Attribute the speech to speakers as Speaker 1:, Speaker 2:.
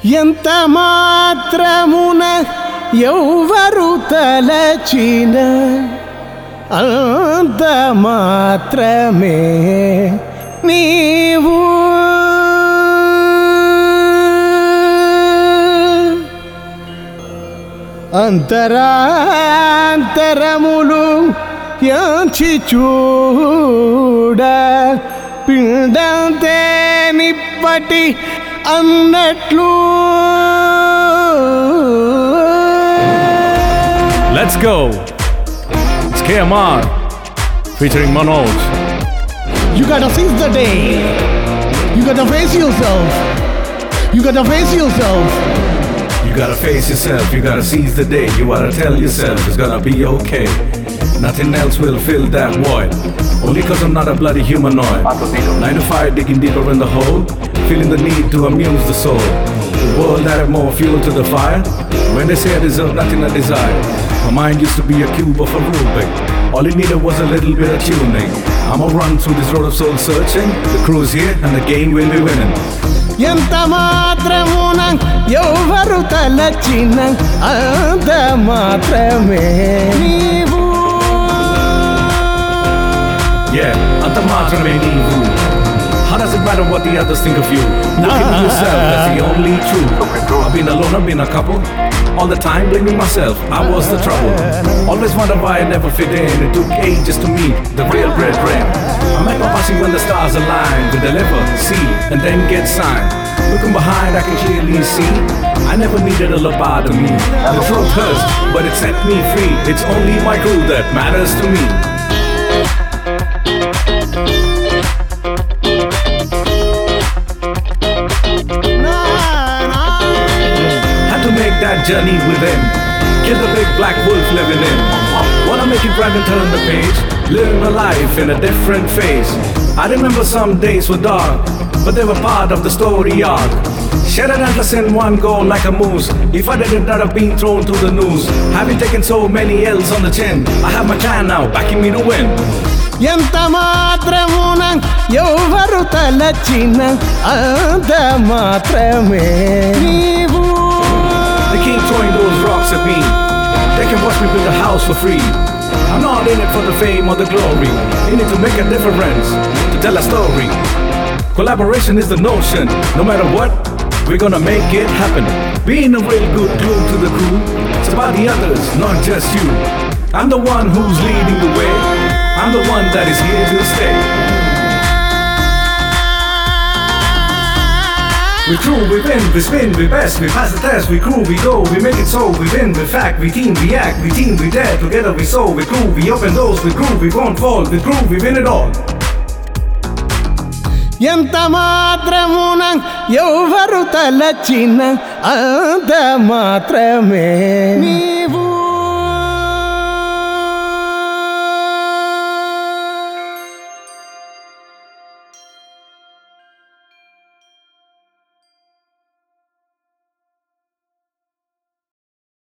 Speaker 1: ఎంత మాత్రమున ఎవ్వరు తలచిన అంత మాత్రమే నీవు అంతరాంతరములు యాంచి చూడ పిండంతే నిప్పటి అన్నట్లు.
Speaker 2: Let's go! It's KMR featuring Manoj.
Speaker 1: You gotta seize the day. You gotta face yourself. You gotta face yourself.
Speaker 3: You gotta face yourself, you gotta seize the day. You gotta tell yourself it's gonna be okay. Nothing else will fill that void. Only cause I'm not a bloody humanoid. 9 to 5 digging deeper in the hole, feeling the need to amuse the soul. The world added more fuel to the fire. When they say I deserve nothing I desire. My mind used to be a cube of a Rubik. All it needed was a little bit of tuning. I'ma run through this road of soul searching. The crew's here and the game will be winning.
Speaker 1: ఎంత మాత్రమున ఎవ్వరు తలచిన అంత మాత్రమే నీవు.
Speaker 3: Yeah, anta maatrame neevu. How does it matter what the others think of you? Look at yourself, that's the only truth. I've been alone, I've been a couple. All the time blaming myself, I was the trouble. Always wondered why I never fit in. It took ages to meet the real brethren. I met my passing when the stars align. We deliver, see, and then get signed. Looking behind, I can clearly see I never needed a lobotomy. The truth hurts, but it set me free. It's only my crew that matters to me. That journey within, kill the big black wolf living in. Wanna make it bright and turn the page, living a life in a different phase. I remember some days were dark, but they were part of the story arc. Shattered atlas in one go like a moose. If I didn't, I'd have been thrown to the news. Having taken so many L's on the chin, I have my clan now backing me to win.
Speaker 1: ఎంత మాత్రమున ఎవ్వరు తలచిన అంత మాత్రమే నీవు.
Speaker 3: They keep throwing those rocks at me. They can watch me build a house for free. I'm not in it for the fame or the glory. In it to make a difference, to tell a story. Collaboration is the notion. No matter what, we're gonna make it happen. Being a real good glue to the crew. It's about the others, not just you. I'm the one who's leading the way. I'm the one that is here to stay. We crew, we win, we spin, we best, we pass the test, we crew, we go, we make it so, we win, we fact, we team, we act, we team, we dare, together we sow, we crew, we open doors, we groove, we won't fall, we groove, we win it all.
Speaker 1: ఎంత మాత్రమున ఎవ్వరు తలచిన అంత మాత్రమే నీవు.